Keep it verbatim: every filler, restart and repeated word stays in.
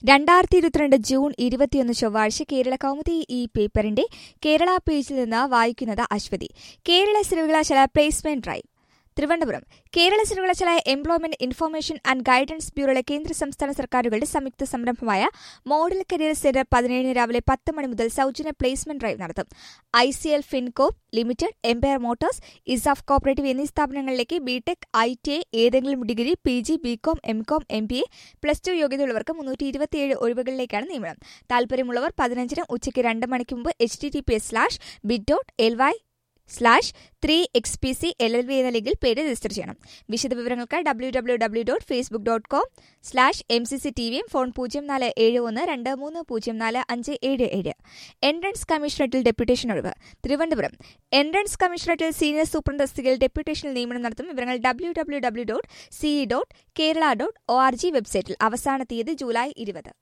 രണ്ടായിരത്തി ഇരുപത്തിരണ്ട് ജൂൺ ഇരുപത്തിയൊന്ന് ചൊവ്വാഴ്ച കേരള കൗമുദി ഈ പേപ്പറിന്റെ കേരള പേജിൽ നിന്ന് വായിക്കുന്നത് അശ്വതി. കേരള സർവകലാശാല പ്ലേസ്മെന്റ് ഡ്രൈവ് തിരുവനന്തപുരം. കേരള സർവകലാശാല എംപ്ലോയ്മെന്റ് ഇൻഫർമേഷൻ ആൻഡ് ഗൈഡൻസ് ബ്യൂറോയിലെ കേന്ദ്ര സംസ്ഥാന സർക്കാരുകളുടെ സംയുക്ത സംരംഭമായ മോഡൽ കരിയർ സെന്റർ പതിനേഴിന് രാവിലെ പത്ത് മണി മുതൽ സൗജന്യ പ്ലേസ്മെന്റ് ഡ്രൈവ് നടത്തും. I C L Fincorp limited, Empire Motors, ESAF cooperative എന്നീ സ്ഥാപനങ്ങളിലേക്ക് ബിടെക്, ഐ ടി ഐ, ഏതെങ്കിലും degree, P G, BCom, MCom, M B A, plus two യോഗ്യതയുള്ളവർക്ക് മുന്നൂറ്റി ഇരുപത്തിയേഴ് ഒഴിവുകളിലേക്കാണ് നിയമനം. താൽപര്യമുള്ളവർ പതിനഞ്ചിന് ഉച്ചയ്ക്ക് രണ്ട് മണിക്ക് മുമ്പ് H T T P S slash bit dot L Y slash three X P C L L V എന്ന ലിങ്കിൽ പേര് രജിസ്റ്റർ ചെയ്യണം. വിശദവിവരങ്ങൾക്ക് W W W dot Facebook dot com slash M C C T വിയും phone പൂജ്യം നാല് ഏഴ് ഒന്ന് രണ്ട് മൂന്ന് പൂജ്യം നാല് അഞ്ച് ഏഴ് ഏഴ്. എൻട്രൻസ് കമ്മീഷണറേറ്റിൽ ഡെപ്യൂട്ടേഷൻ ഒഴിവ് തിരുവനന്തപുരം. എൻട്രൻസ് കമ്മീഷണറേറ്റിൽ സീനിയർ സൂപ്രണ്ട് തസ്തികയിൽ ഡെപ്യൂട്ടേഷനിൽ നിയമനം നടത്തും. വിവരങ്ങൾ W W W dot CE dot Kerala dot O R G വെബ്സൈറ്റിൽ. അവസാന തീയതി ജൂലൈ ഇരുപത്.